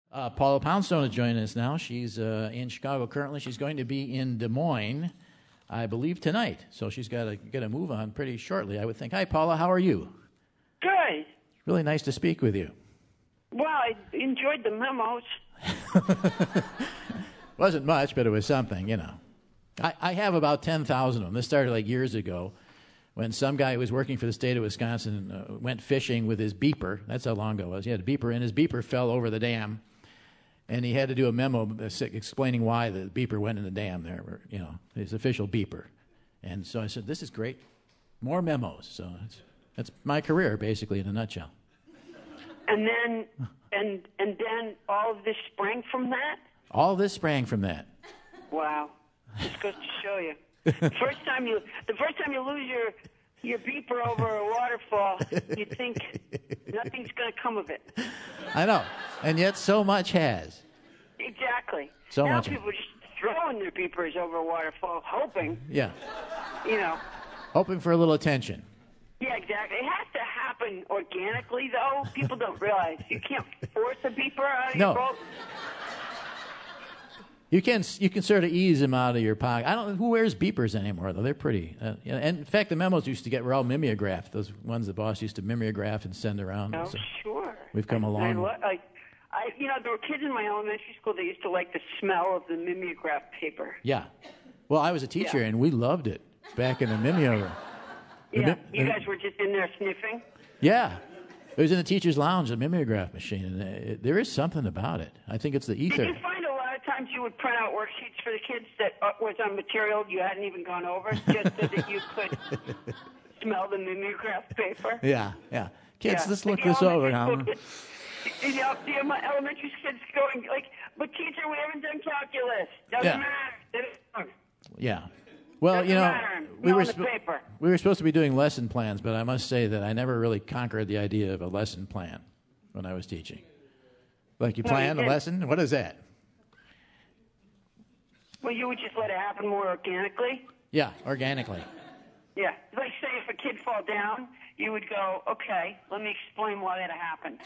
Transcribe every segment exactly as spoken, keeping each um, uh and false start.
Uh, Paula Poundstone is joining us now. She's uh, in Chicago currently. She's going to be in Des Moines, I believe, tonight. So she's got to get a move on pretty shortly, I would think. Hi, Paula. How are you? Good. Really nice to speak with you. Well, I enjoyed the memos. Wasn't much, but it was something, you know. I, I have about ten thousand of them. This started like years ago when some guy who was working for the state of Wisconsin uh, went fishing with his beeper. That's how long ago it was. He had a beeper, and his beeper fell over the dam. And he had to do a memo explaining why the beeper went in the dam there, or, you know, his official beeper. And so I said, this is great. More memos. So it's, that's my career, basically, in a nutshell. And then, and and then all of this sprang from that? All this sprang from that. Wow. Just goes to show you. The first time you, the first time you lose your, your beeper over a waterfall, you think nothing's going to come of it. I know. And yet so much has. Exactly. So now much. people are just throwing their beepers over a waterfall, hoping. Yeah. You know. Hoping for a little attention. Yeah, exactly. It has to happen organically, though. People don't realize. You can't force a beeper out of No. your boat. You can you can sort of ease them out of your pocket. I don't know who wears beepers anymore, though. They're pretty. Uh, yeah, and in fact, the memos used to get were all mimeographed. Those ones the boss used to mimeograph and send around. Oh, so sure. We've come I, a long I, way. lo- I, I, you know, there were kids in my elementary school that used to like the smell of the mimeograph paper. Yeah. Well, I was a teacher, Yeah. and we loved it back in the mimeograph. The Yeah, mi- you the- guys were just in there sniffing. Yeah. It was in the teacher's lounge, the mimeograph machine, and it, there is something about it. I think it's the ether. Did you find a lot of times you would print out worksheets for the kids that uh, was on material you hadn't even gone over, just so that you could smell the mimeograph paper? Yeah, yeah. Kids, Yeah. let's look The this over elementary now. school kids- You know, the my elementary kids going like, but teacher, we haven't done calculus. Doesn't Yeah. matter. Yeah. Well, Doesn't you know, matter. we Smell were the sp- paper. we were supposed to be doing lesson plans, but I must say that I never really conquered the idea of a lesson plan when I was teaching. Like you No, you plan a didn't. lesson? What is that? Well, you would just let it happen more organically. Yeah, organically. Yeah. Like, say, if a kid fall down, you would go, okay, let me explain why that happened.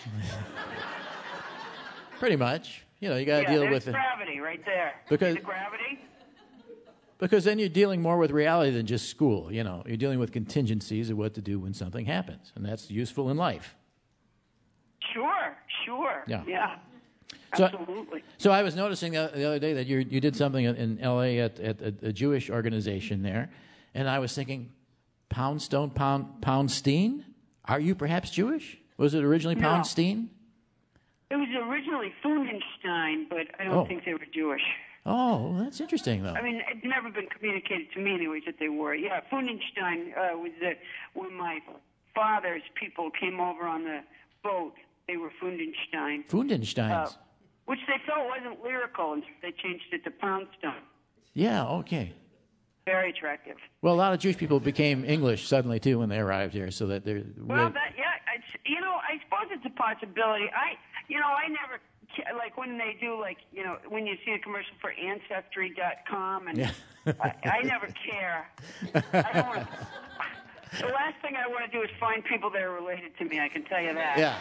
Pretty much. You know, you got to yeah, deal there's with it. gravity right there. Because- See the gravity? Because then you're dealing more with reality than just school. You know, you're dealing with contingencies of what to do when something happens, and that's useful in life. Sure, sure. Yeah. Yeah. So- Absolutely. So I was noticing the, the other day that you you did something in L A at, at a, a Jewish organization there, and I was thinking, Poundstone, Pound, Poundstein? Are you perhaps Jewish? Was it originally No. Poundstein? It was originally Fundenstein, but I don't Oh. think they were Jewish. Oh, that's interesting, though. I mean, it's never been communicated to me, anyways, that they were. Yeah, Fundenstein uh, was the, when my father's people came over on the boat. They were Fundenstein, Fundensteins. uh, which they felt wasn't lyrical, and they changed it to Poundstone. Yeah, okay. Very attractive. Well, a lot of Jewish people became English suddenly, too, when they arrived here, so that they're... Well, that yeah, it's, you know, I suppose it's a possibility. I, you know, I never ca- like when they do like, you know, when you see a commercial for Ancestry dot com, and Yeah. I, I never care. I don't want. The last thing I want to do is find people that are related to me. I can tell you that. Yeah.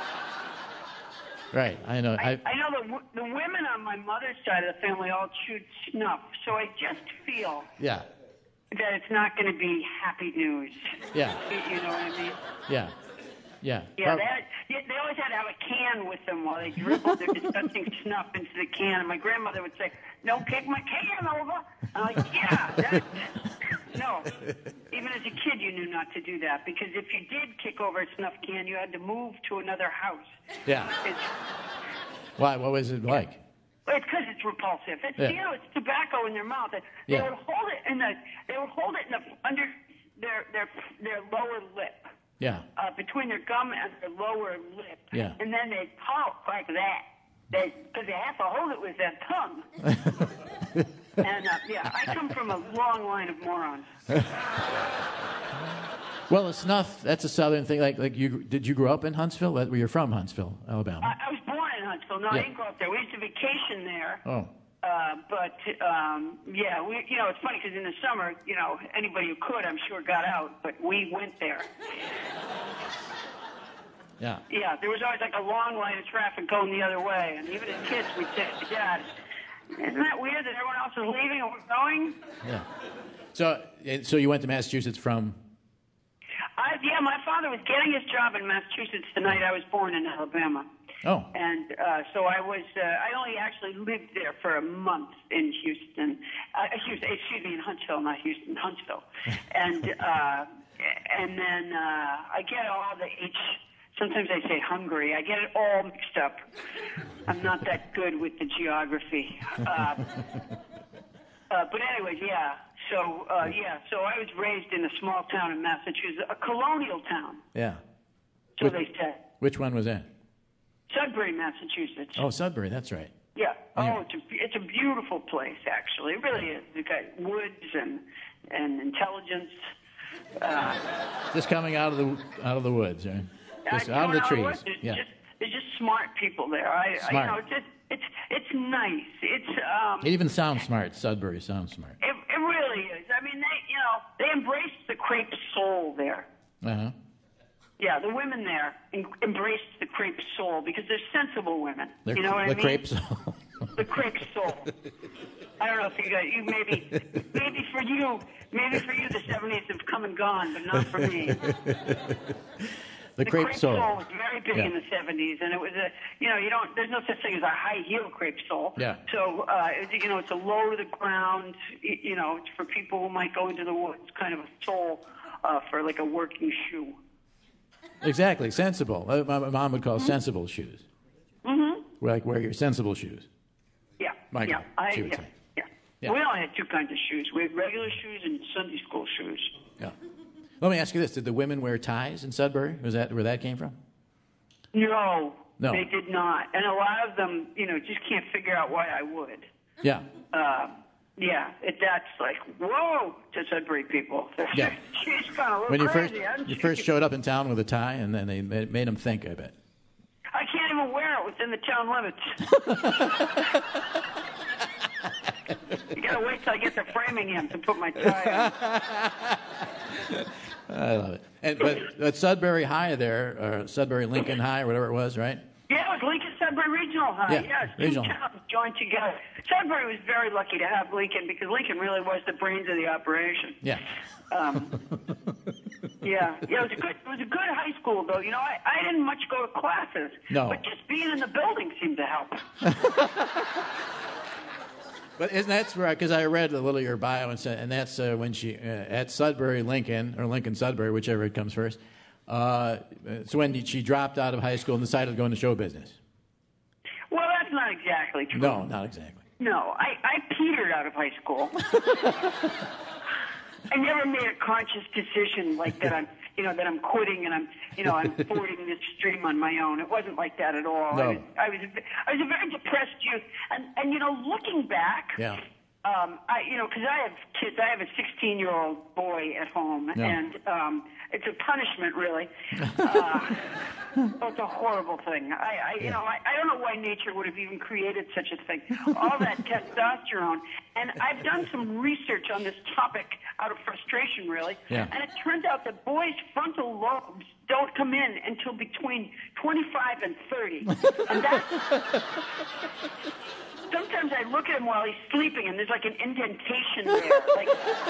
Right, I know. I, I, I know the w- the women on my mother's side of the family all chewed snuff, so I just feel yeah, that it's not going to be happy news. yeah, You, you know what I mean? yeah, yeah. Yeah, Prob- they, had, yeah, they always had to have a can with them while they dribbled their disgusting snuff into the can. And my grandmother would say, "Don't kick my can over." I'm like, "Yeah, that, no." Even as a kid, you knew not to do that because if you did kick over a snuff can, you had to move to another house. yeah. It's, Why? What was it like? well, it's because it's repulsive. It's Yeah. you know, it's tobacco in their mouth. They Yeah. would hold it in the they would hold it in the under their their their lower lip. Yeah, Uh, between their gum and their lower lip. Yeah. And then they talk like that. They because they have to hold it with their tongue. and uh, yeah, I come from a long line of morons. Well, the snuff, that's a southern thing. Like, like you, did you grow up in Huntsville? Well, you're from Huntsville, Alabama. I, I was born in Huntsville. No, Yeah. I didn't grow up there. We used to vacation there. Oh, Uh, but um, yeah, we you know it's funny because in the summer, you know, anybody who could, I'm sure, got out. But we went there. Yeah. Yeah, there was always like a long line of traffic going the other way. And even as kids, we'd say, Dad, isn't that weird that everyone else is leaving and we're going? Yeah. So, eh, so you went to Massachusetts from? I, yeah, my father was getting his job in Massachusetts the night I was born in Alabama. Oh. And uh, so I was, uh, I only actually lived there for a month in Houston. Uh, Houston, excuse me, in Huntsville, not Houston, Huntsville. And uh, and then uh, I get all the H, sometimes I say Hungary. I get it all mixed up. I'm not that good with the geography. Uh, uh, but anyways, yeah. So, uh, yeah, so I was raised in a small town in Massachusetts, a colonial town. Yeah. So Which, they said. Which one was that? Sudbury, Massachusetts. Oh, Sudbury, that's right. Yeah. Yeah. Oh, it's a, it's a beautiful place, actually. It really is. You've got woods and and intelligence. Uh, Just coming out of the out of the woods, right? Just I- out of the you know, trees. what? There's Yeah. Just, there's just smart people there. I, I Smart. you know, it's just, it's it's nice. It's um. It even sounds smart. Sudbury sounds smart. It, it really is. I mean, they you know they embrace the crepe soul there. Uh huh. Yeah, the women there en- embrace the crepe soul because they're sensible women. They're, you know what the I mean? crepes. The crepe soul. I don't know if you got you maybe maybe for you maybe for you the seventies have come and gone, but not for me. The, The crepe, crepe soul. was very big Yeah. in the seventies, and it was a you know you don't there's no such thing as a high heel crepe sole. Yeah. So uh, it, you know it's a low to the ground. y- You know it's for people who might go into the woods, kind of a sole uh, for like a working shoe. Exactly, sensible. Uh, My my mom would call sensible shoes. Mm-hmm. Like wear your sensible shoes. Yeah. My yeah. God, I, she would yeah. say. yeah. Yeah. We only had two kinds of shoes. We had regular shoes and Sunday school shoes. Yeah. Let me ask you this: did the women wear ties in Sudbury? Was that where that came from? No, No. they did not. And a lot of them, you know, just can't figure out why I would. Yeah. Uh, yeah, it, that's like, whoa, to Sudbury people. Yeah. She's kind of a little When you first crazy. isn't you she? first showed up in town with a tie, and then they made, made them think. I bet. I can't even wear it within the town limits. You gotta wait till I get to Framingham to put my tie on. I love it. And but, but Sudbury High there, or Sudbury Lincoln High, or whatever it was, right? Yeah, it was Lincoln Sudbury Regional High. Yeah, Yes, two regional. towns joined together. Sudbury was very lucky to have Lincoln because Lincoln really was the brains of the operation. Yeah. Um, yeah, yeah, it was a good. It was a good high school, though. You know, I, I didn't much go to classes, No. but just being in the building seemed to help. But isn't that's right? Because I read a little of your bio and said, and that's uh, when she uh, at Sudbury Lincoln or Lincoln Sudbury, whichever it comes first. Uh, it's when she dropped out of high school and decided to go into show business. Well, that's not exactly true. No, not exactly. No, I, I petered out of high school. I never made a conscious decision like that. I'm, you know, that I'm quitting and I'm, you know, I'm fording this stream on my own. It wasn't like that at all. No. I was, I was, I was a very depressed youth, and and you know, looking back, Yeah. um, I, you know, because I have kids. I have a sixteen-year-old boy at home, Yeah. and um, it's a punishment, really. Uh, it's a horrible thing. I, I you know, I, I don't know why nature would have even created such a thing. All that testosterone, and I've done some research on this topic out of frustration, really. Yeah. And it turns out that boys' frontal lobes don't come in until between twenty-five and thirty, and that's. Sometimes I look at him while he's sleeping, and there's like an indentation there. Like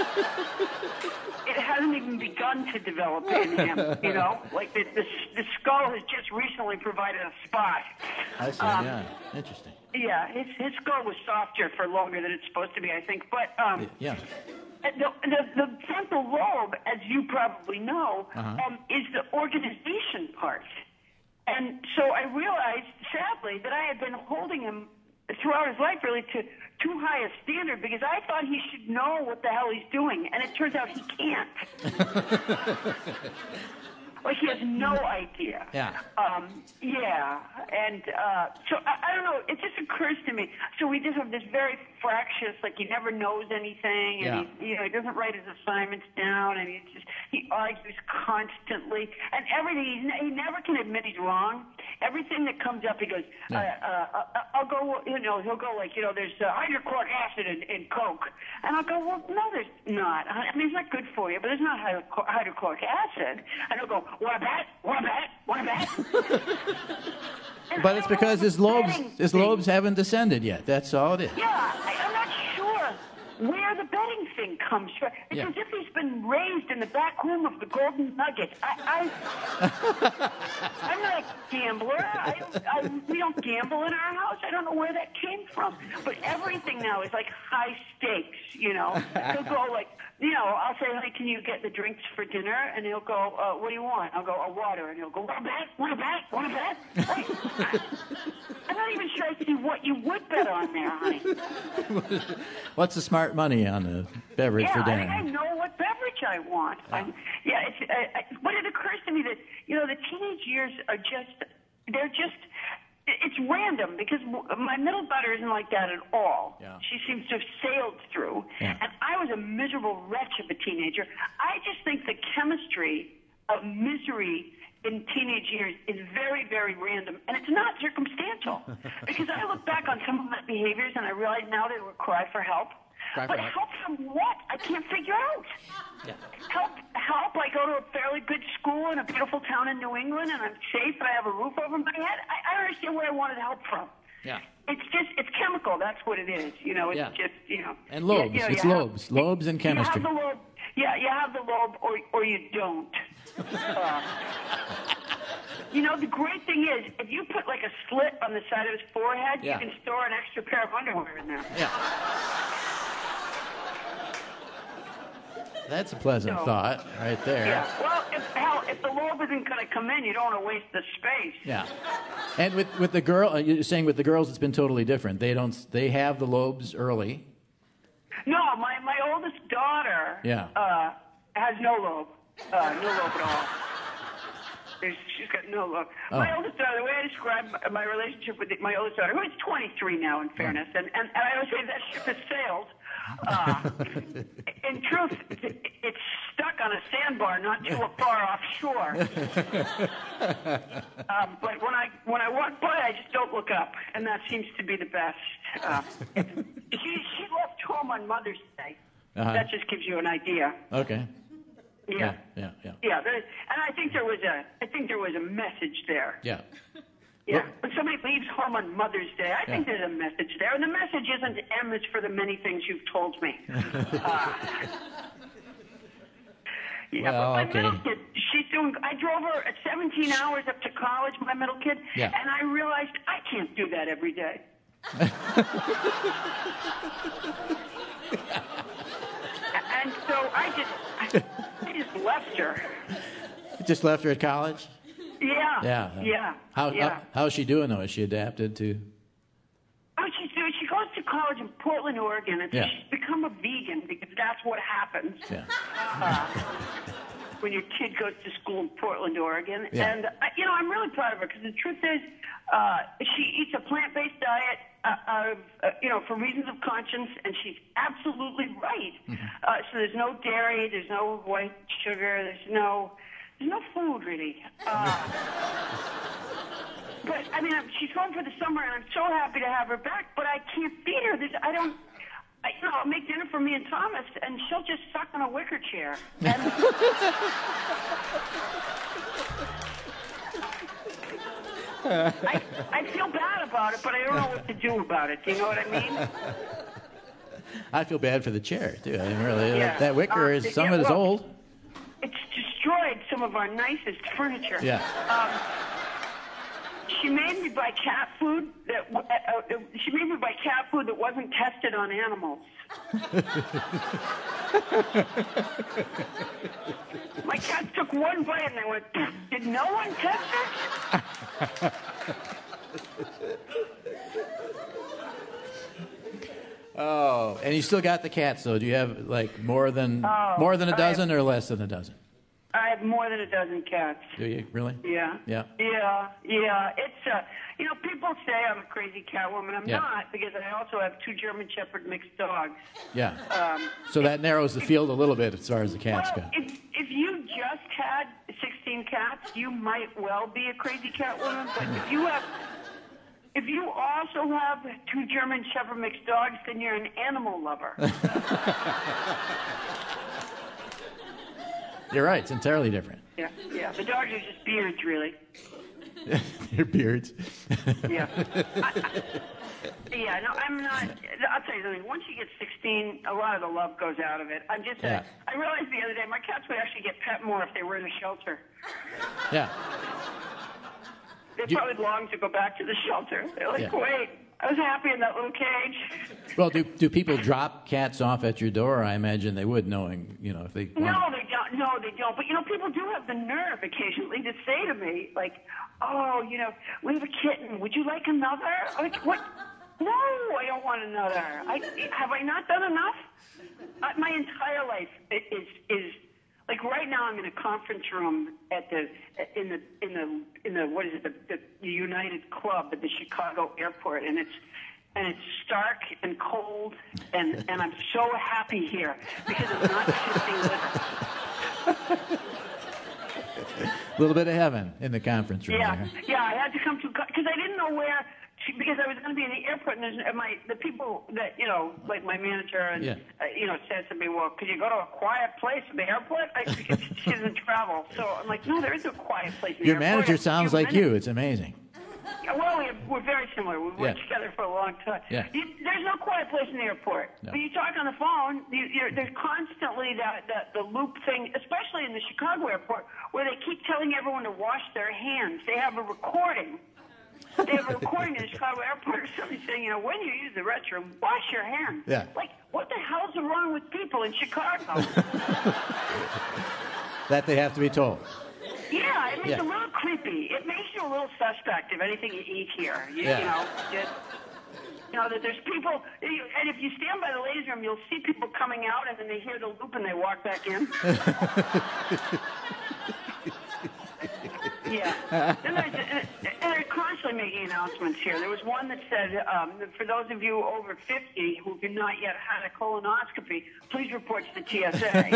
it hasn't even begun to develop in him, you know. Like the the, the skull has just recently provided a spot. I see. Um, yeah. Interesting. Yeah, his his skull was softer for longer than it's supposed to be, I think. But um, Yeah. the, the the frontal lobe, as you probably know, Uh-huh. um, is the organization part. And so I realized, sadly, that I had been holding him throughout his life really to too high a standard because I thought he should know what the hell he's doing, and it turns out he can't. Like he has no idea. Yeah. Um, yeah, and uh, so I, I don't know. It just occurs to me. So we just have this very fractious, like he never knows anything, and Yeah. he, you know, he doesn't write his assignments down, and he just he argues constantly, and everything. He, he never can admit he's wrong. Everything that comes up, he goes, Yeah. uh, uh, uh, "I'll go, well, you know, he'll go like, you know, there's uh, hydrochloric acid in, in Coke. And I'll go, well, no, there's not. I mean, it's not good for you, but there's not hydro- hydrochloric acid. And he'll go, what a bet, what a bet, what a bet. But it's because his lobes, his lobes haven't descended yet. That's all it is. Yeah, I, I'm not sure where the betting thing comes from. It's Yeah. as if he's been raised in the back room of the Golden Nugget. I, I, I'm not a gambler. I, I, we don't gamble in our house. I don't know where that came from. But everything now is like high stakes, you know. He'll go like, you know, I'll say, honey, can you get the drinks for dinner? And he'll go, uh, what do you want? I'll go, a water. And he'll go, want a bet? Want a bet? Want a bet? Like, I'm not even sure I see what you would bet on there, honey. What's the smart money on the beverage Yeah, for dinner? I, I know what beverage I want. Yeah. I'm, yeah, it's, I, I, but it occurs to me that, you know, the teenage years are just, they're just, it's random because my middle daughter isn't like that at all. Yeah. She seems to have sailed through. Yeah. And I was a miserable wretch of a teenager. I just think the chemistry of misery in teenage years is very, very random. And it's not circumstantial. Because I look back on some of my behaviors and I realize now they were cry for help. Cry for but help. help from what? I can't figure out. Yeah. Help, help. I go to a fairly good school in a beautiful town in New England, and I'm safe, and I have a roof over my head. I, I don't understand where I wanted help from. Yeah. It's just, it's chemical. That's what it is. You know, it's Yeah. just, you know. And lobes. You know, It's you lobes. Have, lobes and chemistry. You have the lobe. Yeah, you have the lobe, or or you don't. Uh, you know, the great thing is, if you put like a slit on the side of his forehead, Yeah. you can store an extra pair of underwear in there. Yeah. That's a pleasant So- thought right there. Yeah. Well, if hell, if the lobe isn't going to come in, you don't want to waste the space. Yeah. And with with the girl, uh, you're saying with the girls, it's been totally different. They don't. They have the lobes early. No, my my oldest daughter. Yeah. Uh, has no lobe. Uh, no lobe at all. There's, she's got no lobe. Oh. My oldest daughter. The way I describe my, my relationship with the, my oldest daughter, who is twenty-three now, in fairness, and and, and I always say that ship has sailed. Uh, in truth, it, it's stuck on a sandbar not too far offshore. um, but when I when I walk by, I just don't look up, and that seems to be the best. Uh, she she left home on Mother's Day. Uh-huh. That just gives you an idea. Okay. Yeah, Yeah. Yeah. Yeah. yeah. There, and I think there was a I think there was a message there. Yeah. Yeah, when somebody leaves home on Mother's Day, I think Yeah. there's a message there. And the message isn't M is for the many things you've told me. uh, yeah, Well, but my okay. middle kid, she's doing, I drove her at seventeen hours up to college, my middle kid, Yeah. and I realized I can't do that every day. And so I just, I, I just left her. Just left her at college. Yeah. Yeah. Yeah. How, yeah. how how's she doing though? Is she adapted to? Oh, she's doing, she goes to college in Portland, Oregon, and Yeah. she's become a vegan because that's what happens Yeah. uh, when your kid goes to school in Portland, Oregon. Yeah. And, uh, you know, I'm really proud of her because the truth is uh, she eats a plant-based diet uh, out of, uh, you know, for reasons of conscience, and she's absolutely right. Mm-hmm. Uh, so there's no dairy, there's no white sugar, there's no, there's no food, really. Uh, But, I mean, I'm- she's home for the summer, and I'm so happy to have her back, but I can't feed her. There's, I don't, I, you know, I'll make dinner for me and Thomas, and she'll just suck on a wicker chair. And, I, I feel bad about it, but I don't know what to do about it. Do you know what I mean? I feel bad for the chair too. I mean, really, Yeah. that wicker Uh, is some yeah, of it is well- old. It's destroyed some of our nicest furniture. Yeah. Um, she made me buy cat food that w- uh, uh, she made me buy cat food that wasn't tested on animals. My cats took one bite and they went, "Did no one test it?" Oh, and you still got the cats though. Do you have like more than Oh, more than a I dozen or less than a dozen? I have more than a dozen cats. Do you really? Yeah. Yeah. Yeah, yeah. It's, uh, you know, people say I'm a crazy cat woman. I'm Yeah. not, because I also have two German Shepherd mixed dogs. Yeah. Um, So that narrows the field a little bit as far as the cats well, go. if, if you just had sixteen cats, you might well be a crazy cat woman. But if you have, if you also have two German Shepherd mixed dogs, then you're an animal lover. You're right. It's entirely different. Yeah, yeah. The dogs are just beards, really. They're beards. Yeah. I, I, yeah, no, I'm not. I'll tell you something. Once you get sixteen, a lot of the love goes out of it. I'm just. Yeah. Uh, I realized the other day my cats would actually get pet more if they were in a shelter. Yeah. They You- probably long to go back to the shelter. They're like, Yeah. wait, I was happy in that little cage. Well, do do people drop cats off at your door? I imagine they would, knowing, you know, if they. No, want- they don't. No, they don't. But, you know, people do have the nerve occasionally to say to me, like, oh, you know, we have a kitten. Would you like another? I'm like, what? No, I don't want another. I, have I not done enough? Uh, my entire life is, is, like, right now I'm in a conference room at the, in the, in the, in the, what is it, the, the United Club at the Chicago airport, and it's, and it's stark and cold, and, and I'm so happy here because I'm not sitting with. A little bit of heaven in the conference room. Yeah, there. yeah, I had to come to because I didn't know where to, because I was going to be in the airport and, there's, and my the people that you know, like my manager and Yeah. uh, you know, said to me, "Well, could you go to a quiet place in the airport?" I, because she doesn't travel, so I'm like, "No, there is a quiet place in the Your airport." manager It's a sounds few like you. minutes. It's amazing. Yeah, well, we're, we're very similar. We've worked Yeah. together for a long time. Yeah. You, there's no quiet place in the airport. No. When you talk on the phone, you, you're, there's constantly that, that the loop thing, especially in the Chicago airport, where they keep telling everyone to wash their hands. They have a recording. They have a recording in the Chicago airport of somebody saying, you know, when you use the restroom, wash your hands. Yeah. Like, what the hell's wrong with people in Chicago? That they have to be told. Yeah, it makes Yeah. it a little creepy. It makes you a little suspect of anything you eat here. You, Yeah. you know, just, you know that there's people, and if you stand by the ladies' room, you'll see people coming out, and then they hear the loop and they walk back in. Yeah. And, there's, and they're constantly making announcements here. There was one that said, um, for those of you over fifty who have not yet had a colonoscopy, please report to the T S A.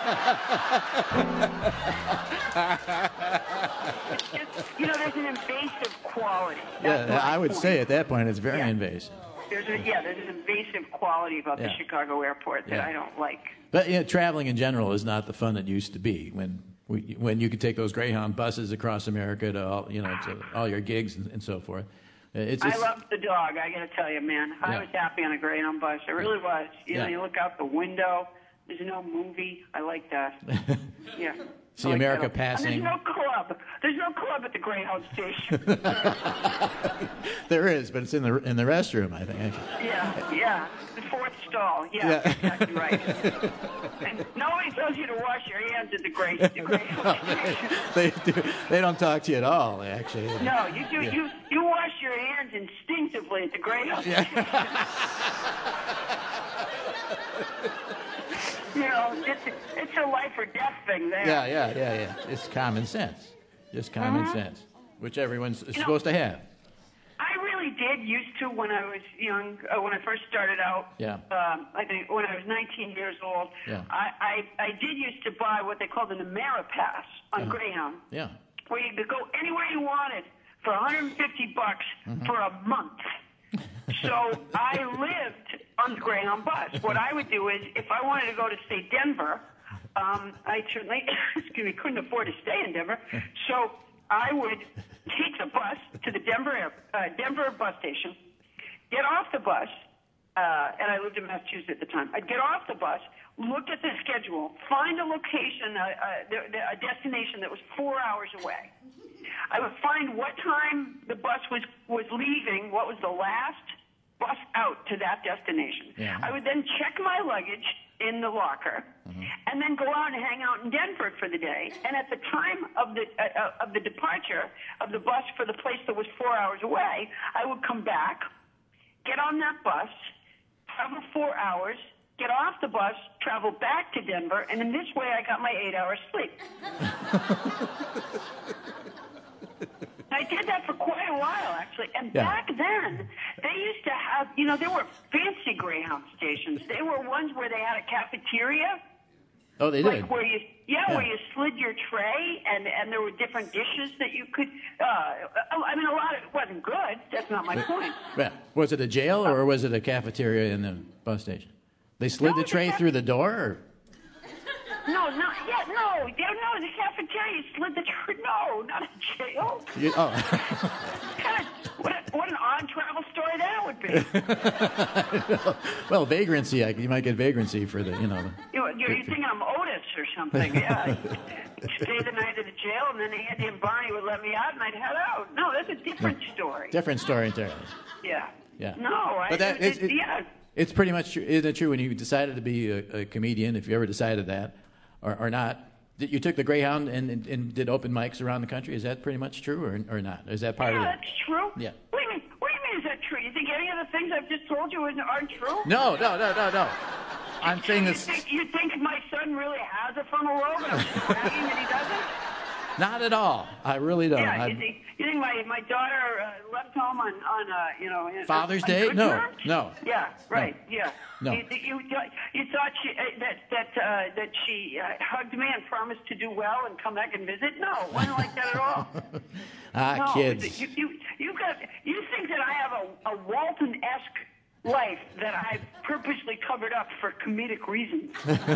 It's just, you know, there's an invasive quality. That's Yeah, my I would point. say at that point it's very Yeah. invasive. There's a, yeah, there's an invasive quality about Yeah. the Chicago airport that Yeah. I don't like. But yeah, traveling in general is not the fun it used to be when we, when you could take those Greyhound buses across America to all you know to all your gigs and, and so forth. It's, I it's loved the dog. I got to tell you, man. I Yeah. was happy on a Greyhound bus. I really was. You know, Yeah. you look out the window. There's no movie. I like that. Yeah. See I like America that. passing. And there's no club. There's no club at the Greyhound station. there is, but it's in the in the restroom, I think. Actually. Yeah, yeah. The fourth stall. Yeah, Yeah. exactly right. And nobody tells you to wash your hands at the Grey the Greyhound station. they do, they don't talk to you at all, actually. No, you do. Yeah. You you wash your hands instinctively at the Greyhound Yeah. station. You know, it's it's a life or death thing there. Yeah, yeah, yeah, yeah. It's common sense. Just common Uh-huh. sense, which everyone's know- supposed to have. I really did used to when I was young, uh, when I first started out. Yeah. Um, I think when I was nineteen years old. Yeah. I, I I did used to buy what they called an Ameripass on Uh-huh. Greyhound, Yeah. where you could go anywhere you wanted for one hundred fifty bucks Mm-hmm. for a month. So I lived on the Greyhound bus. What I would do is, if I wanted to go to, say, Denver, um, I certainly, excuse me, couldn't afford to stay in Denver. So I would take the bus to the Denver air, uh, Denver bus station, get off the bus, uh, and I lived in Massachusetts at the time. I'd get off the bus, look at the schedule, find a location, uh, uh, a destination that was four hours away. I would find what time the bus was, was leaving, what was the last bus out to that destination. Yeah. I would then check my luggage in the locker, Mm-hmm. and then go out and hang out in Denver for the day. And at the time of the uh, of the departure of the bus for the place that was four hours away, I would come back, get on that bus, travel four hours, get off the bus, travel back to Denver, and in this way I got my eight hours sleep. I did that for quite a while, actually. And Yeah. back then, they used to have, you know, there were fancy Greyhound stations. They were ones where they had a cafeteria. Oh, they did? Like where you, yeah, Yeah. where you slid your tray, and, and there were different dishes that you could, uh, I mean, a lot of it wasn't good. That's not my point. Yeah. Was it a jail or was it a cafeteria in the bus station? They slid No, the it's a tray caf- through the door? Or? No, not yet, no. Yeah, no, the cafeteria you slid the tray. No, not a jail. You, oh. God, what, a, what an odd travel story that would be. Well, vagrancy. I- You might get vagrancy for the, you know. The, You, you, you think I'm Otis or something? Yeah. Stay the night at the jail, and then Andy and Barney would let me out, and I'd head out. No, that's a different story. different story entirely. Yeah. Yeah. No, I. But that, it, it's, it, yeah. it's pretty much true. Isn't it true when you decided to be a, a comedian, if you ever decided that, or, or not, that you took the Greyhound and, and, and did open mics around the country? Is that pretty much true or, or not? Is that part Yeah, of it? that's true. Yeah. What do you mean? What do you mean? Is that true? You think any of the things I've just told you isn't- aren't true? No, no, no, no, no. I'm saying You this. think, you think my son really has a frontal lobe, and I'm just bragging that he doesn't? Not at all. I really don't. Yeah, you I'm- think, you think my, my daughter uh, left home on, on uh, you know... in- Father's on Day? good No, terms? no. Yeah, right, yeah. No. You, you, you thought she, uh, that that uh, that she uh, hugged me and promised to do well and come back and visit? No, it wasn't like that at all. ah, no, kids. You, you, you, got, you think that I have a, a Walton-esque life that I've purposely covered up for comedic reasons.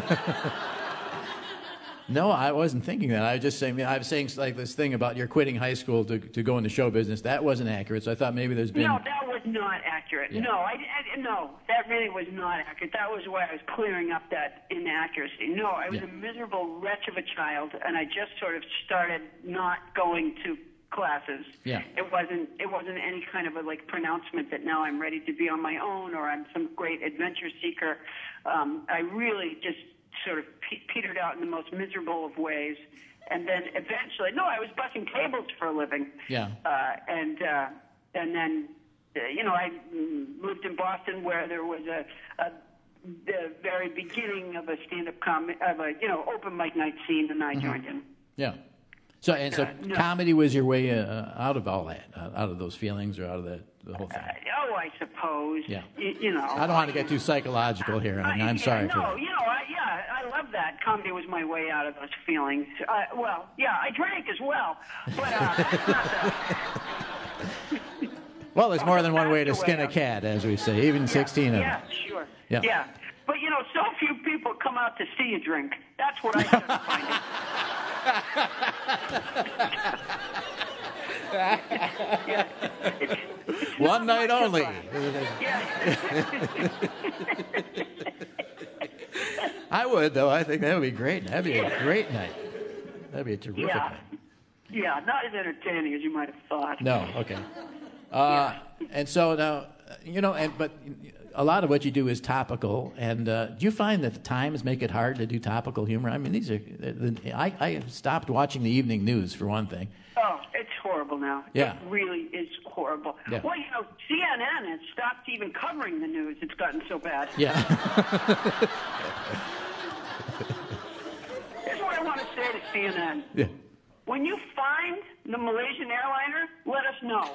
No, I wasn't thinking that. I was just saying, I was saying like this thing about you're quitting high school to to go into show business. That wasn't accurate. So I thought maybe there's been. No, that was not accurate. Yeah. No, I, I, no, that really was not accurate. That was why I was clearing up that inaccuracy. No, I was Yeah. a miserable wretch of a child, and I just sort of started not going to classes. Yeah. It wasn't. It wasn't any kind of a like pronouncement that now I'm ready to be on my own or I'm some great adventure seeker. Um, I really just sort of pe- petered out in the most miserable of ways. And then eventually, no, I was bussing tables for a living. Yeah. Uh, and uh, and then, uh, you know, I mm, lived in Boston where there was a, a the very beginning of a stand-up com of a you know open mic night scene, and I joined in. Yeah. So and so, Uh, no. comedy was your way uh, out of all that, uh, out of those feelings, or out of that the whole thing. Uh, oh, I suppose. Yeah. You, you know. I don't want to get too psychological here. I mean, I'm yeah, sorry No, for that. you know, I, yeah, I love that. Comedy was my way out of those feelings. Uh, well, yeah, I drank as well, but uh, that's not the. Well, there's more than one way to That's the skin way a out. cat, as we say, even sixteen of Yeah, them. sure. Yeah. Yeah. But, you know, so few people come out to see you drink. That's what I started finding. yeah. It's, it's One not night much of only. a- Yeah. I would, though. I think that would be great. That'd be a great night. That'd be a terrific Yeah. night. Yeah, not as entertaining as you might have thought. No, okay. Uh, and so now, you know, and but a lot of what you do is topical. And uh, do you find that the Times make it hard to do topical humor? I mean, these are. The, I, I stopped watching the evening news for one thing. Oh, it's horrible now. Yeah. It really is horrible. Yeah. Well, you know, C N N has stopped even covering the news. It's gotten so bad. Yeah. Here's what I want to say to C N N. Yeah. When you find the Malaysian airliner, let us know.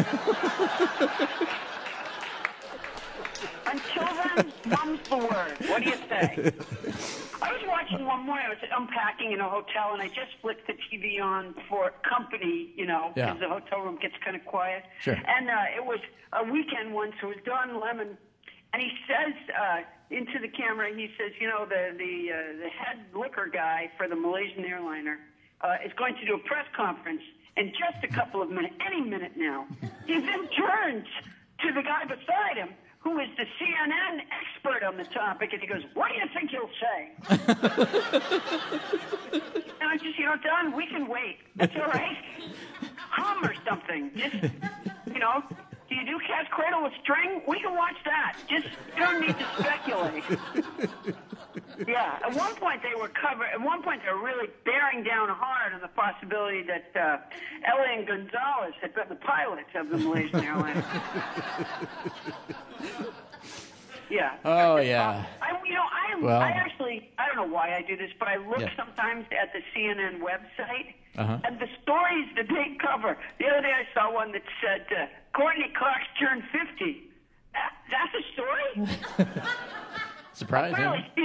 Until then, mum's the word. What do you say? I was watching one morning. I was unpacking in a hotel, and I just flicked the T V on for company, you know, Yeah. because the hotel room gets kind of quiet. Sure. And uh, it was a weekend one, so it was Don Lemon. And he says uh, into the camera, he says, you know, the the, uh, the head liquor guy for the Malaysian airliner uh, is going to do a press conference in just a couple of minutes, any minute now. He then turns to the guy beside him, who is the C N N expert on the topic, and he goes, what do you think he'll say? And I just, you know, Don, we can wait. That's all right. Hum or something. Just, you know, do you do Cat's Cradle with String? We can watch that. Just, you don't need to speculate. Yeah, at one point they were cover. At one point they were really bearing down hard on the possibility that uh, Elian Gonzalez had been the pilot of the Malaysian airline. Yeah. Oh, yeah. I, you know, I am. Well- I actually, I don't know why I do this, but I look Yeah. sometimes at the C N N website Uh-huh. and the stories that they cover. The other day I saw one that said uh, Courtney Cox turned fifty. That, that's a story. Surprising. Apparently, C N N was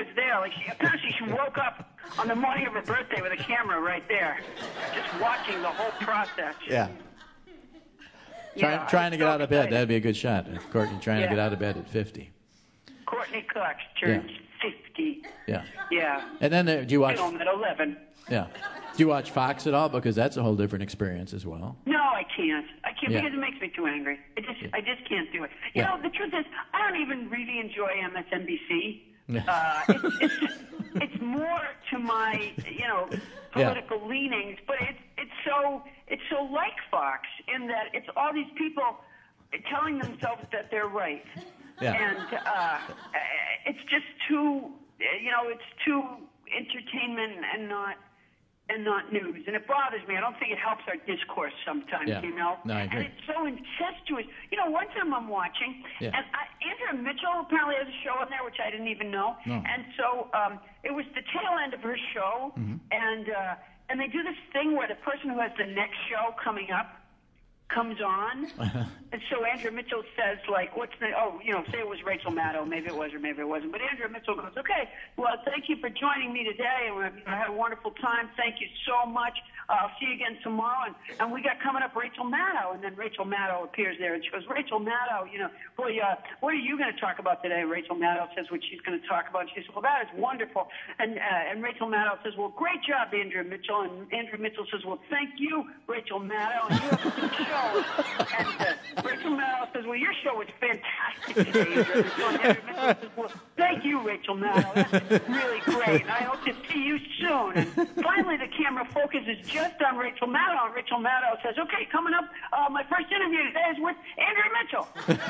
was there. Like she, apparently she woke up on the morning of her birthday with a camera right there, just watching the whole process. Yeah. Try, Yeah, trying to I'm get so out of bed. excited. That'd be a good shot. Courtney trying Yeah. to get out of bed at fifty. Courtney Cox turns fifty. Yeah. Yeah. And then there, do you watch? Film at eleven. Yeah. Do you watch Fox at all? Because that's a whole different experience as well. No, I can't. I can't Yeah. because it makes me too angry. I just, I just can't do it. You Yeah. know, the truth is, I don't even really enjoy M S N B C. Yeah. Uh, it's, it's, it's more to my, you know, political leanings, but it's, it's so, it's so like Fox in that it's all these people telling themselves that they're right. Yeah. And uh, it's just too, you know, it's too entertainment and not and not news. And it bothers me. I don't think it helps our discourse sometimes, Yeah. you know. No, I agree. And it's so incestuous. You know, one time I'm watching, Yeah. and I, Andrea Mitchell apparently has a show on there, which I didn't even know. No. And so um, it was the tail end of her show, Mm-hmm. and uh, and they do this thing where the person who has the next show coming up comes on, and so Andrea Mitchell says, like, what's the, oh, you know, say it was Rachel Maddow, maybe it was or maybe it wasn't, but Andrea Mitchell goes, okay, well, thank you for joining me today, and we I had a wonderful time, thank you so much, uh, I'll see you again tomorrow, and, and we got coming up Rachel Maddow, and then Rachel Maddow appears there, and she goes, Rachel Maddow, you know, boy, uh, what are you going to talk about today? Rachel Maddow says what she's going to talk about, and she says, well, that is wonderful, and, uh, and Rachel Maddow says, well, great job, Andrea Mitchell, and Andrea Mitchell says, well, thank you, Rachel Maddow, and you have a good show. And uh, Rachel Maddow says, well, your show was fantastic today, Andrea Mitchell. And Andrea Mitchell says, well, thank you, Rachel Maddow. That's really great. And I hope to see you soon. And finally, the camera focuses just on Rachel Maddow. And Rachel Maddow says, okay, coming up, uh, my first interview today is with Andrea Mitchell.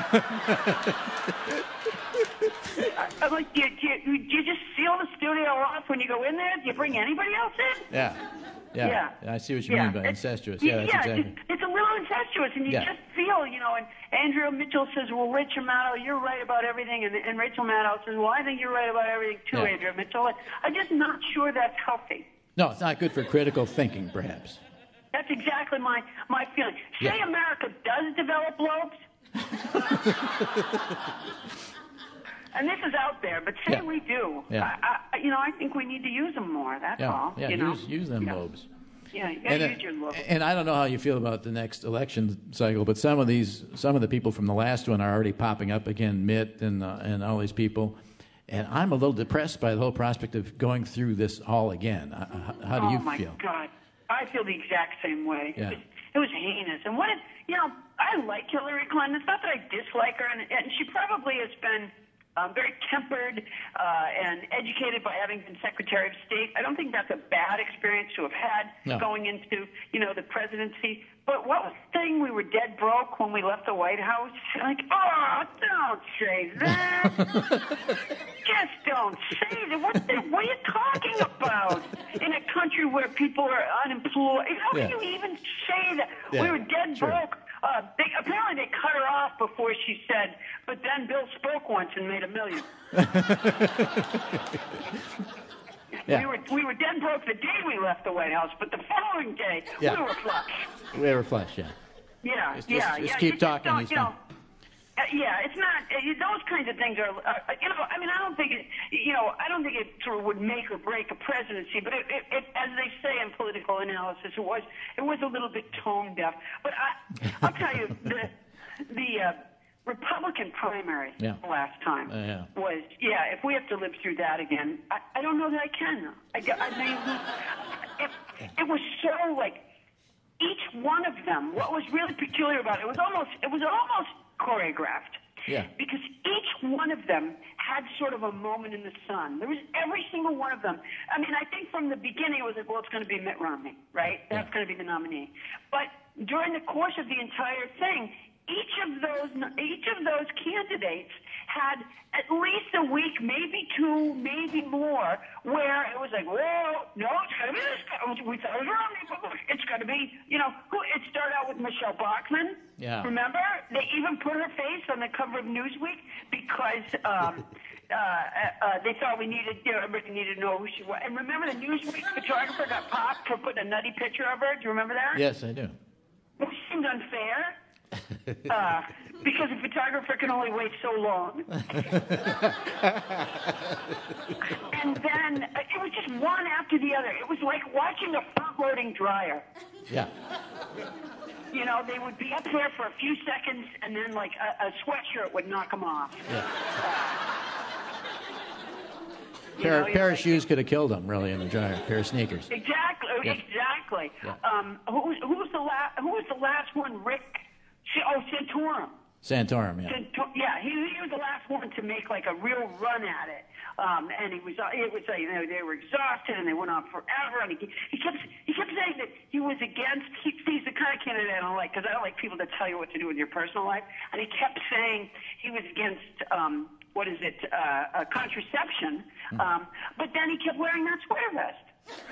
I, I'm like, do you, do, you, do you just seal the studio off when you go in there? Do you bring anybody else in? Yeah. Yeah. Yeah. I see what you Yeah. mean by It's- incestuous. Yeah, that's yeah, exactly. it's, it's a little incestuous, and you Yeah. just feel, you know, and Andrea Mitchell says, well, Rachel Maddow, you're right about everything, and, and Rachel Maddow says, well, I think you're right about everything too, Yeah. Andrea Mitchell. I'm just not sure that's healthy. No, it's not good for critical thinking, perhaps. That's exactly my, my feeling. Say Yeah. America does develop lobes, and this is out there, but say Yeah. we do. Yeah. I, I, you know, I think we need to use them more, that's Yeah. all. Yeah. you know? Use use them yeah. lobes. Yeah, you gotta And, uh, use your lobes. and I don't know how you feel about the next election cycle, but some of these, some of the people from the last one are already popping up again, Mitt and uh, and all these people, and I'm a little depressed by the whole prospect of going through this all again. Uh, how do you oh my feel? God, I feel the exact same way. Yeah. It, was, it was heinous, and what? It, you know, I like Hillary Clinton. It's not that I dislike her, and, and she probably has been um, very tempered uh, and educated by having been Secretary of State. I don't think that's a bad experience to have had No. going into, you know, the presidency. But what was the thing? We were dead broke when we left the White House. Like, oh, don't say that. Just don't say that. What, the, what are you talking about? In a country where people are unemployed, how Yeah. can you even say that? Yeah, We were dead true. broke. Uh, they, apparently they cut her off before she said, but then Bill spoke once and made a million. Yeah. We were we were dead broke the day we left the White House, but the following day Yeah. we were flush. We were flush, yeah. Yeah, Just- yeah, just- just yeah. keep you talking, don't, he's you know, fine. uh, yeah, it's not. Uh, those kinds of things are. Uh, you know, I mean, I don't think it. You know, I don't think it sort of would make or break a presidency. But it, it, it, as they say in political analysis, it was it was a little bit tone deaf. But I, I'll tell you, the the uh, Republican primary Yeah. last time Uh, yeah. was yeah. If we have to live through that again, I, I don't know that I can. I, I mean, it, it was so like. Each one of them, what was really peculiar about it, it was almost it was almost choreographed. Yeah. Because each one of them had sort of a moment in the sun. There was every single one of them. I mean, I think from the beginning it was like, well, it's going to be Mitt Romney, right? That's Yeah. going to be the nominee. But during the course of the entire thing, each of those each of those candidates had at least a week, maybe two, maybe more, where it was like, whoa, no, it's got to be this guy. We thought it was Romney, but look, it's got to be, you know, who? It started out with Michelle Bachmann. Yeah. Remember? They even put her face on the cover of Newsweek because um, uh, uh, they thought we needed, you know, everybody needed to know who she was. And remember the Newsweek photographer got popped for putting a nutty picture of her? Do you remember that? Yes, I do. Which seemed unfair. uh, because a photographer can only wait so long. And then uh, it was just one after the other. It was like watching a front-loading dryer. Yeah. You know, they would be up there for a few seconds, and then like a, a sweatshirt would knock them off. Yeah. Uh, pair know, pair of like, shoes could have killed him, really, in the dryer. Pair of sneakers. Exactly. Yeah. Exactly. Yeah. Um, who, who was the last? Who was the last one? Rick? Oh, Santorum. Santorum, yeah. Santor- yeah, he, he was the last one to make like a real run at it. Um, and he was, it was, uh, you know, they were exhausted and they went on forever. And he, he kept, he kept saying that he was against. He, he's the kind of candidate I don't like because I don't like people that tell you what to do with your personal life. And he kept saying he was against, um, what is it, uh, uh, contraception. Um, but then he kept wearing that sweater vest.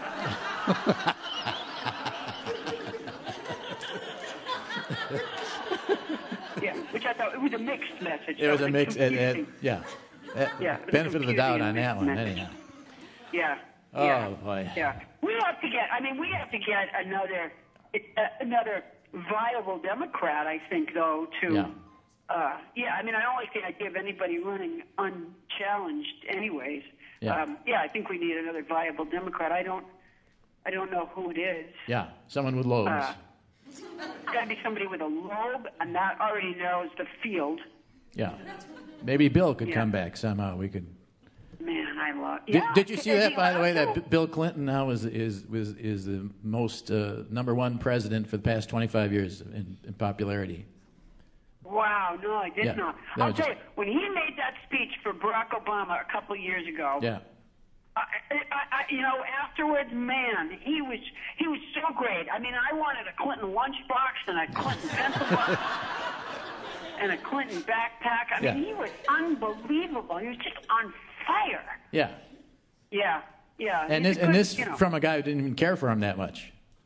Yeah, which I thought it was a mixed message. It was a mix. It, it, confusing. yeah. Uh, Yeah, it was benefit of the doubt confusing on that one, message. anyhow. Yeah. Oh, yeah. boy. Yeah. We have to get. I mean, we have to get another uh, another viable Democrat. I think, though. To. Yeah. Uh, yeah. I mean, I don't like the idea of anybody running unchallenged. Anyways. Yeah. Um, yeah. I think we need another viable Democrat. I don't. I don't know who it is. Yeah, someone with lobes. Uh, Got to be somebody with a lobe, and that already knows the field. Yeah. Maybe Bill could Yeah. come back somehow. We could. Man, I love. Did, Yeah. did you see that, by the way? That also- B- Bill Clinton now is is is, is the most uh, number one president for the past twenty-five years in, in popularity. Wow, no, I did Yeah. not. No, I'll just- tell you, when he made that speech for Barack Obama a couple of years ago, Yeah. I, I, I, you know, afterwards, man, he was he was so great. I mean, I wanted a Clinton lunchbox and a Clinton pencil box and a Clinton backpack. I mean, Yeah. he was unbelievable. He was just on fire. Yeah. Yeah, yeah. And He's this a and good, this you know. from a guy who didn't even care for him that much.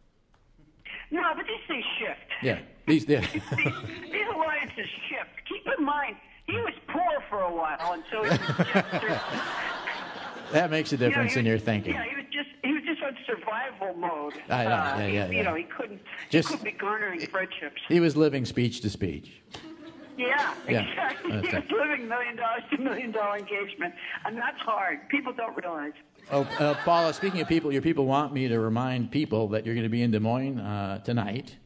No, but these things shift. Yeah. These. Yeah. these, these alliances shift. Keep in mind, he was poor for a while, and so he was just. That makes a difference you know, in he your was, thinking. Yeah, he was just he was just on survival mode. I know, Uh, yeah, he- yeah, You yeah. know, he couldn't Just- he couldn't be garnering friendships. He was living speech to speech. Yeah, Yeah, exactly. that's He was right. living million dollars to million dollar engagement, and that's hard. People don't realize. Oh, uh, Paula, speaking of people, your people want me to remind people that you're going to be in Des Moines uh, tonight.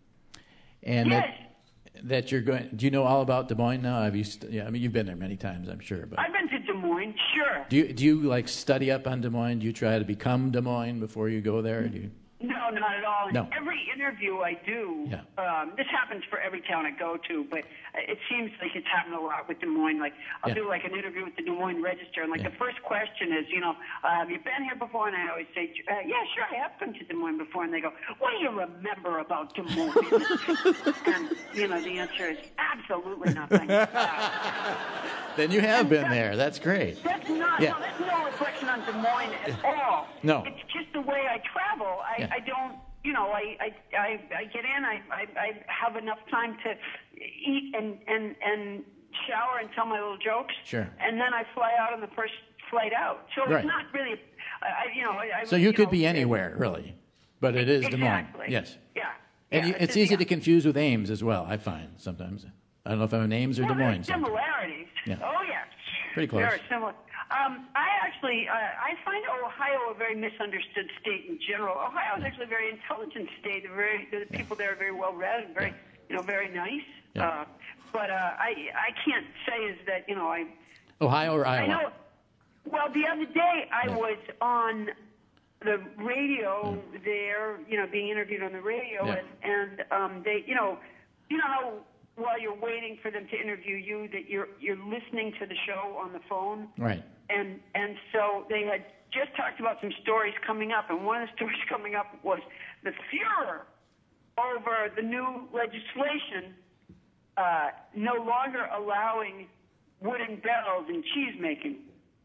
And Yes. that, that you're going. Do you know all about Des Moines now? Have you? St- yeah, I mean, you've been there many times, I'm sure. But I've been to Des Moines, sure. do you do you like study up on Des Moines? Do you try to become Des Moines before you go there? Or do you? No, not at all. In No. every interview I do, Yeah. um, this happens for every town I go to, but it seems like it's happened a lot with Des Moines. Like, I'll Yeah. do like an interview with the Des Moines Register, and like Yeah. the first question is, you know, uh, have you been here before? And I always say, uh, yeah, sure, I have been to Des Moines before. And they go, what do you remember about Des Moines? And, you know, the answer is absolutely nothing. Uh, Then you have been there. That's great. That's not, Yeah. no, that's no reflection on Des Moines at all. No. It's just the way I travel. I, Yeah. I don't, you know, I, I, I, I get in, I, I, I have enough time to eat and, and, and shower and tell my little jokes. Sure. And then I fly out on the first flight out. So Right. it's not really, I, I- you know. I, I- So you could know, be it- anywhere, really, but it is Des Moines. Exactly. Yes. Yeah. And yeah, you, it's a- easy yeah. to confuse with Ames as well. I find sometimes. I don't know if I'm in Ames or Well, Des there's Moines. sometimes. similarities. Yeah. Oh, yes. Pretty close. Very similar. Um, I actually, uh, I find Ohio a very misunderstood state in general. Ohio is actually a very intelligent state. They're very, the people there are very well read and very, Yeah. you know, very nice. Yeah. Uh, but uh, I, I can't say is that, you know, I, Ohio or I Iowa? know. Well, the other day I Yeah. was on the radio there, you know, being interviewed on the radio, Yeah. and, and um, they, you know, you know how while you're waiting for them to interview you, that you're you're listening to the show on the phone, Right. and and so they had just talked about some stories coming up, and one of the stories coming up was the furor over the new legislation uh, no longer allowing wooden barrels in cheese making.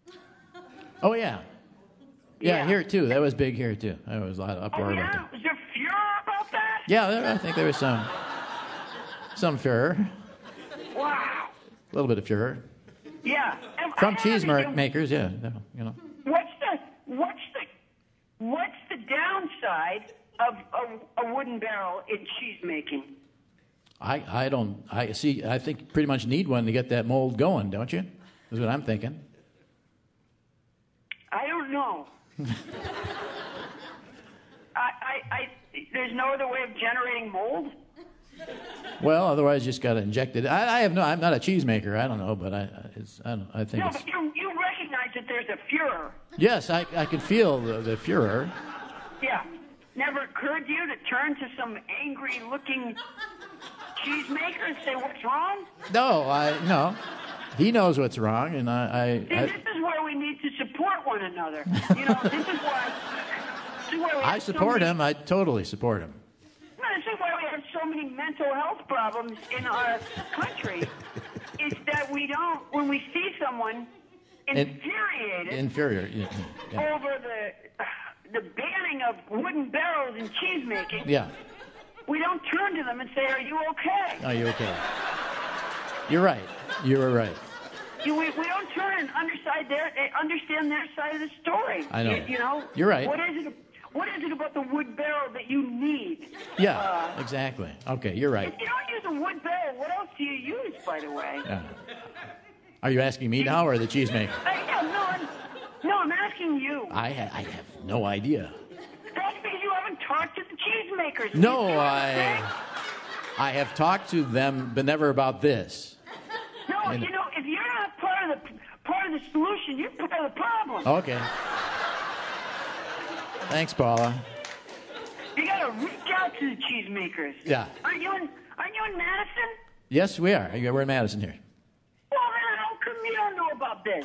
Oh, yeah. Yeah, Yeah. here too. That was big here too. There was a lot of Oh uproar about yeah, that. was there furor about that? Yeah, there, I think there was some some furor, Wow. a little bit of furor Yeah. And from I cheese have mar- to- makers. Yeah, you know. What's the what's the what's the downside of a, a wooden barrel in cheese making? I, I don't, I see, I think pretty much need one to get that mold going, don't you? That's what I'm thinking. I don't know. I, I, I, there's no other way of generating mold? Well, otherwise you just got to inject it. I, I have no, I'm not a cheesemaker. I don't know, but I, it's, I, don't, I think No, it's... but you, you recognize that there's a Fuhrer. Yes, I, I can feel the, the Fuhrer. Yeah. Never occurred to you to turn to some angry-looking cheesemaker and say, what's wrong? No, I, no. He knows what's wrong, and I... I, See, I this is where we need to support one another. You know, this is why... This is why we I have so support many- him. I totally support him. No, this is why we have so many mental health problems in our country. Is that we don't, when we see someone infuriated Inferior. Yeah, yeah. over the the banning of wooden barrels in cheese making, Yeah. we don't turn to them and say, "Are you okay?" Are you okay? You're right. You were right. You, we, we don't turn and underside their, eh, understand their side of the story. I know. You, you know. You're right. What is it? What is it about the wood barrel that you need? Yeah, Uh, exactly. Okay, you're right. If you don't use a wood barrel, what else do you use, by the way? Yeah. Are you asking me now or the cheesemaker? Uh, yeah, no, I'm, no, I'm asking you. I, ha- I have no idea. That's because you haven't talked to the cheesemakers. No, You see what I'm I saying? I have talked to them, but never about this. No, And- you know, if you're not part of the part of the solution, you're part of the problem. Okay. Thanks, Paula. You got to reach out to the cheesemakers. Yeah. Aren't you in? Aren't you in Madison? Yes, we are. We're in Madison here. Well, then how come you don't know about this?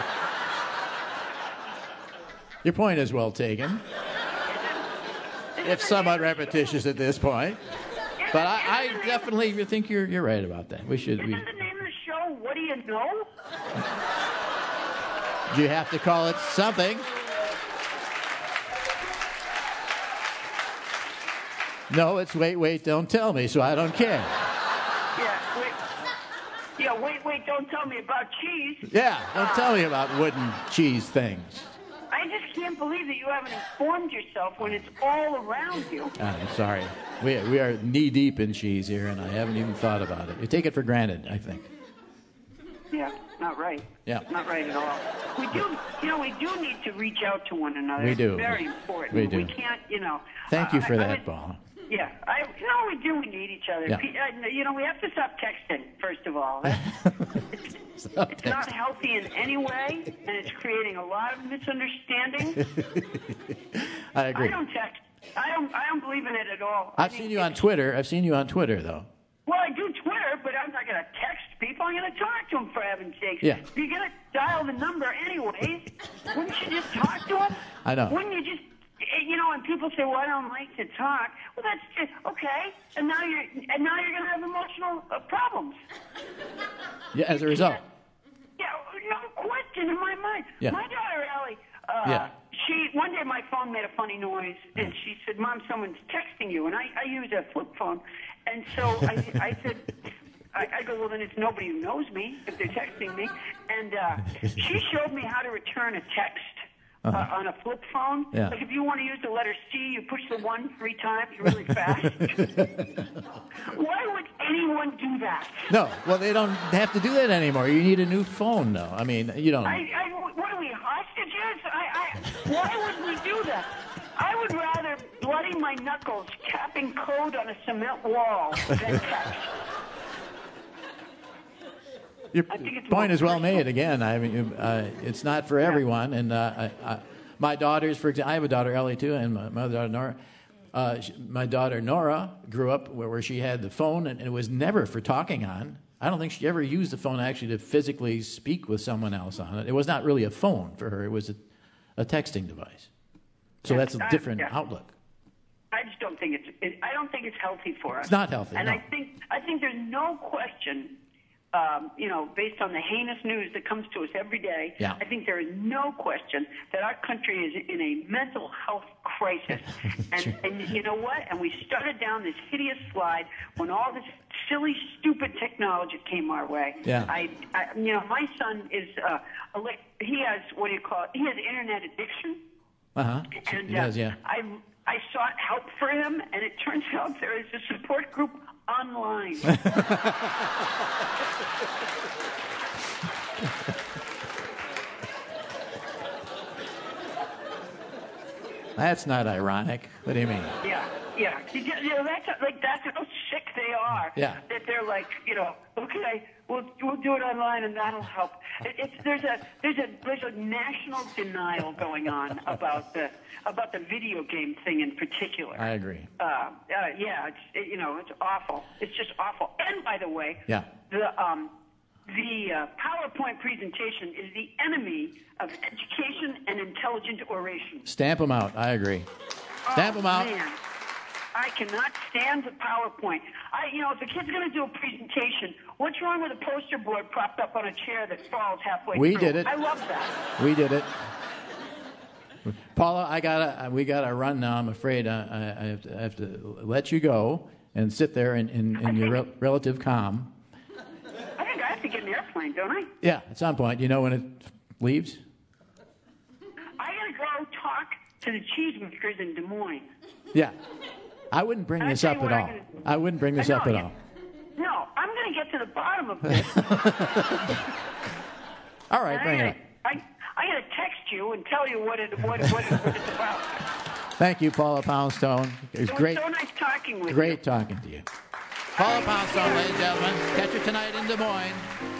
Your point is well taken. It's somewhat repetitious at this point, but I, I definitely think you're you're right about that. We should. We, Isn't the name of the show What Do You Know? you have to call it something. No, it's wait, wait, don't tell me, so I don't care. Yeah, wait. Yeah, wait, wait, don't tell me about cheese. Yeah, don't tell me about wooden cheese things. I just can't believe that you haven't informed yourself when it's all around you. I'm sorry. We we are knee deep in cheese here, and I haven't even thought about it. We take it for granted, I think. Yeah, not right. Yeah. Not right at all. We do, you know, we do need to reach out to one another. We do. It's very important. We do. We can't, you know. Thank you uh, for I- I that, would- Paula. Yeah, I, you know, we do. We need each other. Yeah. Pe- uh, You know, we have to stop texting, first of all. That's, it's, Stop it's not texting. healthy in any way, and it's creating a lot of misunderstanding. I agree. I don't text. I don't. I don't believe in it at all. I've I seen think you on it's- Twitter. I've seen you on Twitter, though. Well, I do Twitter, but I'm not going to text people. I'm going to talk to them, for heaven's sakes. Yeah. If you're going to dial the number anyways, wouldn't you just talk to them? I know. Wouldn't you just, eh, you know, and people say, well, I don't like to talk. Well, that's just, okay. And now you're, and now you're going to have emotional uh, problems. Yeah, as a result. Yeah, no question in my mind. Yeah. My daughter, Allie, uh, Yeah. she, one day my phone made a funny noise, and she said, Mom, someone's texting you. And I, I use a flip phone. And so I, I said, I, I go, well, then it's nobody who knows me if they're texting me. And uh, she showed me how to return a text. Uh, Uh-huh. on a flip phone. Yeah. Like if you want to use the letter C, you push the one three times really fast. Why would anyone do that? No, well, they don't have to do that anymore. You need a new phone, though. I mean, you don't. I, I, what are we, hostages? I, I, why would we do that? I would rather bloody my knuckles capping code on a cement wall than text. Your I think it's point more is well personal. made. Again, I mean, uh, it's not for everyone. And uh, I, I, my daughters, for example, I have a daughter Ellie too, and my, my other daughter Nora. Uh, she, my daughter Nora grew up where, where she had the phone, and, and it was never for talking on. I don't think she ever used the phone actually to physically speak with someone else on it. It was not really a phone for her; it was a, a texting device. So that's a I- different yeah. outlook. I just don't think it's. It, I don't think it's healthy for us. It's not healthy, And no. I think I think there's no question. Um, you know, based on the heinous news that comes to us every day, Yeah. I think there is no question that our country is in a mental health crisis. and, and you know what? And we started down this hideous slide when all this silly, stupid technology came our way. Yeah. I, I you know, my son is, uh, elect- he has, what do you call it? He has internet addiction. Uh huh. And It does, uh, yeah. I I sought help for him, and it turns out there is a support group online. That's not ironic. What do you mean? Yeah, yeah. You know, that's like that's how sick they are. Yeah. That they're like, you know, okay, we'll we'll do it online and that'll help. It, it's there's a there's a there's a national denial going on about the about the video game thing in particular. I agree. Uh, uh, yeah, it's it, you know it's awful. It's just awful. And by the way, Yeah. the um the uh, PowerPoint presentation is the enemy of education and intelligent oration. Stamp them out. I agree. Stamp them Oh, out. man. I cannot stand the PowerPoint. I, you know, if a kid's going to do a presentation, what's wrong with a poster board propped up on a chair that falls halfway We through? did it. I love that. We did it. Paula, I gotta. We gotta run now. I'm afraid I, I, I, have, to, I have to let you go and sit there in, in, in your rel- relative calm. I think I have to get an airplane, don't I? Yeah, at some point. You know when it leaves? I got to go talk to the cheesemakers in Des Moines. Yeah. I wouldn't bring I'll this tell up you at what all. I'm gonna- I wouldn't bring this I know, up at yeah. all. No, I'm going to get to the bottom of this. All right, I bring it gotta, up. I, I got to text you and tell you what, it, what, what, it, what it's about. Thank you, Paula Poundstone. It was It was great, so nice talking with you. great talking to you. Paula Poundstone, ladies and gentlemen. Catch her tonight in Des Moines.